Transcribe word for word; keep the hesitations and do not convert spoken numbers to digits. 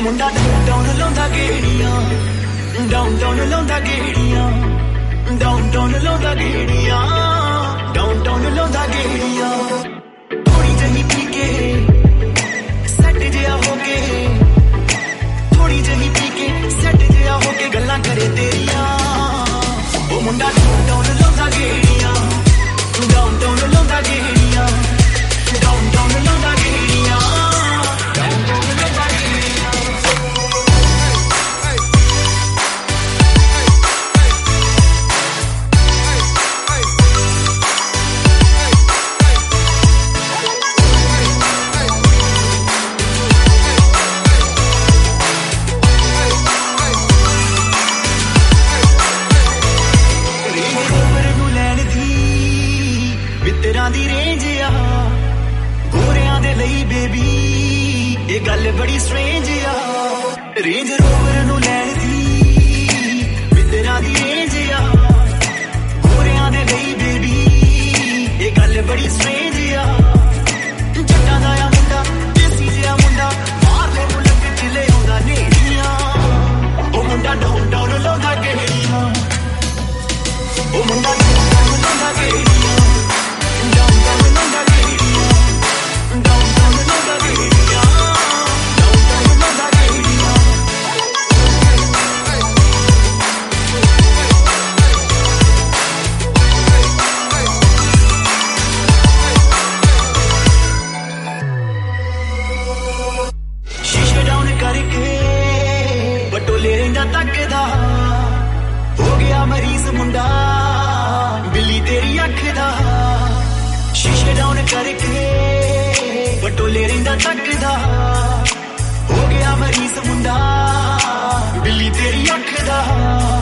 ਮੁੰਡਾ ਡਾਊਨ ਲਾਉਂਦਾ ਗੇੜੀਆਂ, down down ਲਾਉਂਦਾ ਗੇੜੀਆਂ, ਡਾਊਨ ਡਾਊਨ ਲਾਉਂਦਾ ਗੇੜੀਆਂ, ਡਾਊਨ ਡਾਊਨ ਲਾਉਂਦਾ ਗੇੜੀਆਂ। ਥੋੜੀ ਜਿਹੀ ਪੀ ਕੇ ਸੈੱਟ ਜਿਹਾ ਹੋ ਕੇ, ਥੋੜੀ ਜਿਹੀ ਪੀ ਕੇ ਸੈੱਟ ਜਿਹਾ ਹੋ ਕੇ ਗੱਲਾਂ ਕਰੇ ਤੇਰੀਆਂ। ਉਹ ਮੁੰਡਾ ਡਾਊਨ ਡਾਊਨ ਲਾਉਂਦਾ ਗੇੜੀਆਂ, ਡਾਊਨ ਡਾਊਨ ਲਾਉਂਦਾ ਗੇੜੀਆਂ, ਡਾਊਨ ਡਾਊਨ ਲਾਉਂਦਾ ਗੇੜੀਆਂ, ਡਾਊਨ ਡਾਊਨ ਲਾਉਂਦਾ ਗੇੜੀਆਂ। ਦੀ ਰੇਂਜ ਆ ਗੋਰਿਆਂ ਦੇ ਲਈ ਬੇਬੀ, ਇਹ ਗੱਲ ਬੜੀ ਸਟ੍ਰੇਂਜ ਆ। ਰੇਂਜ ਰੋਵਰ ਨੂੰ ਲੈਣ ਦੀ ਮਿੱਤਰਾਂ ਦੀ ਰੇਂਜ ਆ ਗੋਰਿਆਂ ਦੇ ਲਈ ਬੇਬੀ, ਇਹ ਗੱਲ ਬੜੀ ਸਟ੍ਰੇਂਜ ਆ। ਜੱਟਾਂ ਦਾ ਆ ਮੁੰਡਾ, ਦੇਸੀ ਜਿਹਾ ਮੁੰਡਾ, ਮਾਰ ਲੈ ਮੁਲਕ ਚ ਲੈ ਆਉਂਦਾ ਨੇੜੀਆਂ। ਉਹ ਮੁੰਡਾ ਡਾਊਨ ਡਾਊਨ ਲਾਉਂਦਾ ਗੇੜੀਆਂ, ਉਹ ਮੁੰਡਾ ਡਾਊਨ ਡਾਊਨ ਲਾਉਂਦਾ ਗੇੜੀਆਂ। ਬਟੋਲੇ ਰਹਿੰਦਾ ਤੱਕਦਾ, ਹੋ ਗਿਆ ਮਰੀਜ਼ ਮੁੰਡਾ ਬਿੱਲੀ ਤੇਰੀ ਅੱਖ ਦਾ। ਸ਼ੀਸ਼ੇ ਡਾਊਨ ਕਰਕੇ ਬਟੋਲੇ ਰਹਿੰਦਾ ਤੱਕਦਾ, ਹੋ ਗਿਆ ਮਰੀਜ਼ ਮੁੰਡਾ ਬਿੱਲੀ ਤੇਰੀ ਅੱਖ ਦਾ।